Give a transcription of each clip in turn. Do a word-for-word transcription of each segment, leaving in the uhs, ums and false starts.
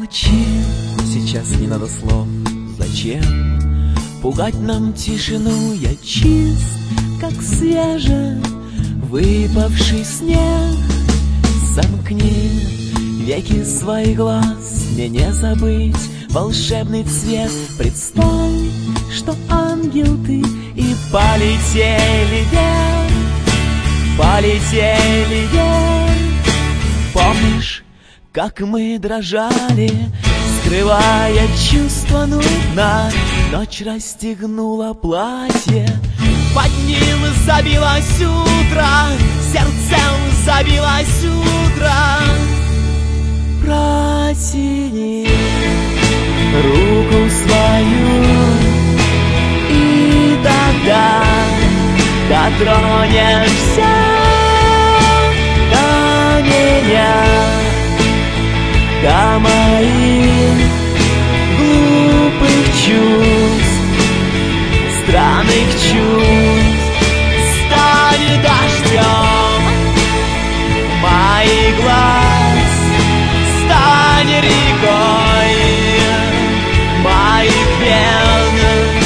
Молчи, сейчас не надо слов. Зачем пугать нам тишину? Я чист, как свеже выпавший снег. Замкни веки своих глаз, мне не забыть волшебный цвет. Представь, что ангел ты, и полетели вверх, полетели вверх. Помнишь, как мы дрожали, скрывая чувства нудно? Ночь расстегнула платье, под ним забилось утро, сердцем забилось утро. Протяни руку свою, и тогда дотронешься до меня, до моих глупых чувств, странных чувств. Стань дождем моих глаз, стань рекой моих вен.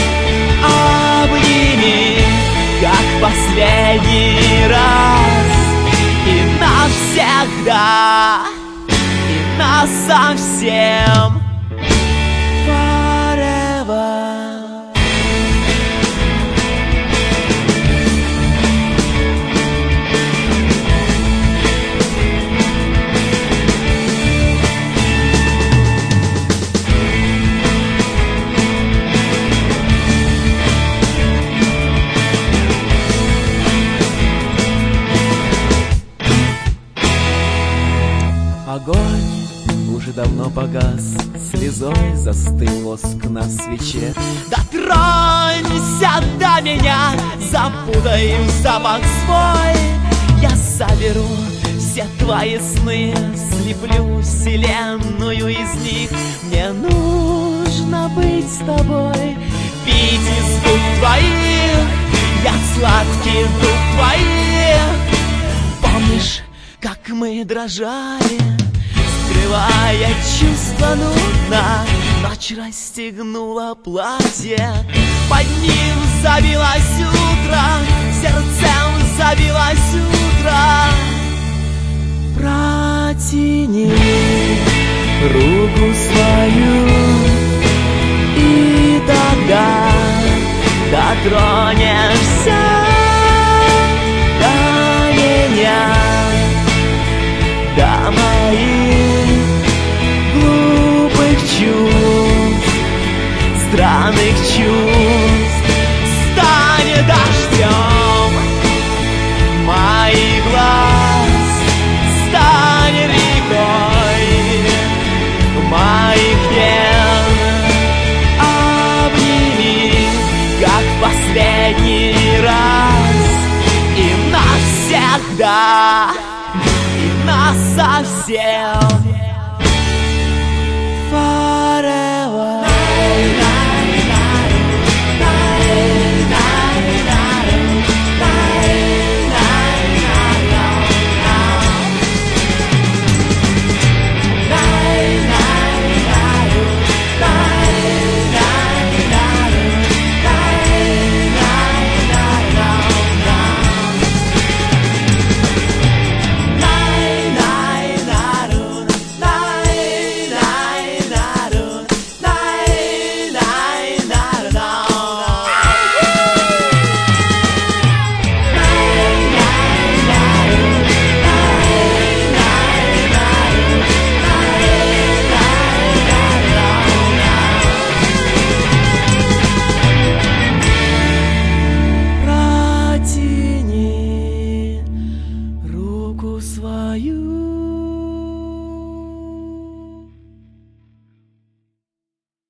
Обними, как последний раз, и навсегда, и насовсем. Огонь уже давно погас, слезой застыл воск на свече. Дотронься до меня, запутай в запах свой. Я соберу все твои сны, слеплю вселенную из них. Мне нужно быть с тобой, пить из губ твоих, я сладкий дух твоих. Помнишь, как мы дрожали, скрывая чувства нудно? Ночь расстегнула платье, под ним забилось утро, сердцем забилось утро. Протяни руку свою, и тогда дотронешься до меня, до моих глупых чувств, странных чувств.